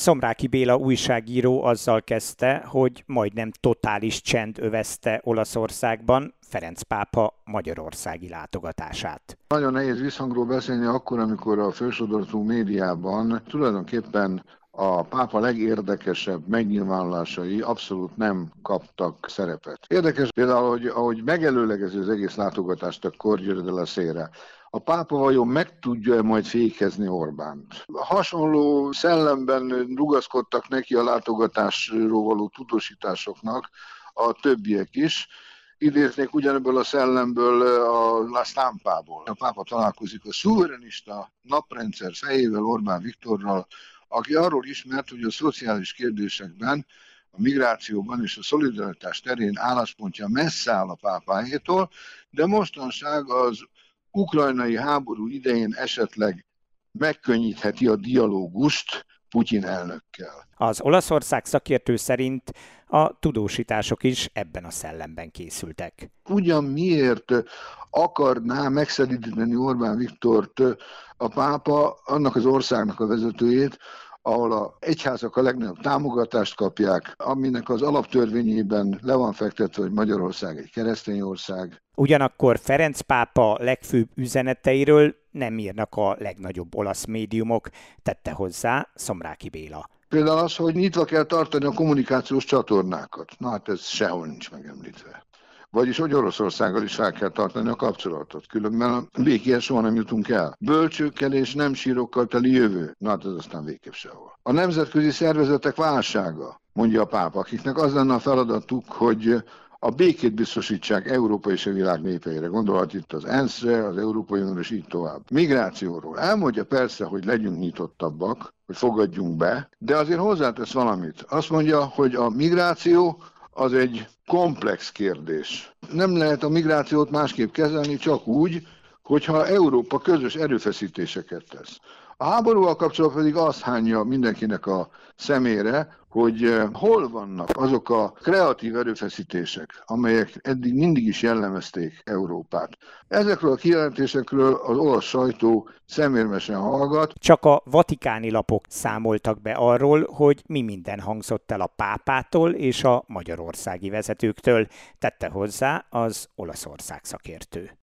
Szomráki Béla újságíró azzal kezdte, hogy majdnem totális csend övezte Olaszországban Ferenc pápa magyarországi látogatását. Nagyon nehéz visszhangról beszélni akkor, amikor a fősodorú médiában tulajdonképpen a pápa legérdekesebb megnyilvánulásai abszolút nem kaptak szerepet. Érdekes például, hogy ahogy megelőlegezi az egész látogatást a Corriere della Sera, a pápa vajon meg tudja-e majd fékezni Orbánt? Hasonló szellemben rugaszkodtak neki a látogatásról való tudósításoknak a többiek is. Idéznék ugyanebből a szellemből a La Stampából. A pápa találkozik a szuverenista naprendszer fejével, Orbán Viktorral, aki arról ismert, hogy a szociális kérdésekben, a migrációban és a szolidaritás terén álláspontja messze áll a pápájétól, de mostanság az ukrajnai háború idején esetleg megkönnyítheti a dialógust Putyin elnökkel. Az Olaszország szakértő szerint a tudósítások is ebben a szellemben készültek. Ugyan miért akarná megszelídíteni Orbán Viktort a pápa, annak az országnak a vezetőjét, ahol az egyházak a legnagyobb támogatást kapják, aminek az alaptörvényében le van fektetve, hogy Magyarország egy keresztény ország. Ugyanakkor Ferenc pápa legfőbb üzeneteiről nem írnak a legnagyobb olasz médiumok, tette hozzá Szomráki Béla. Például az, hogy nyitva kell tartani a kommunikációs csatornákat. Na hát ez sehol nincs megemlítve. Vagyis, hogy Oroszországgal is fel kell tartani a kapcsolatot, különben a békéhez soha nem jutunk el. Bölcsőkkel és nem sírokkal teli jövő, na hát ez aztán végképp sehol. A nemzetközi szervezetek válsága, mondja a pápa, akiknek az lenne a feladatuk, hogy a békét biztosítsák Európa és a világ népeire. Gondolhat itt az ENSZ-re, az Európai Unióra és így tovább. Migrációról. Elmondja persze, hogy legyünk nyitottabbak, hogy fogadjunk be, de azért hozzátesz valamit. Azt mondja, hogy a migráció az egy komplex kérdés. Nem lehet a migrációt másképp kezelni, csak úgy, hogyha Európa közös erőfeszítéseket tesz. A háborúval kapcsolatban pedig azt hányja mindenkinek a szemére, hogy hol vannak azok a kreatív erőfeszítések, amelyek eddig mindig is jellemezték Európát. Ezekről a kijelentésekről az olasz sajtó szemérmesen hallgat. Csak a vatikáni lapok számoltak be arról, hogy mi minden hangzott el a pápától és a magyarországi vezetőktől, tette hozzá az Olaszország szakértő.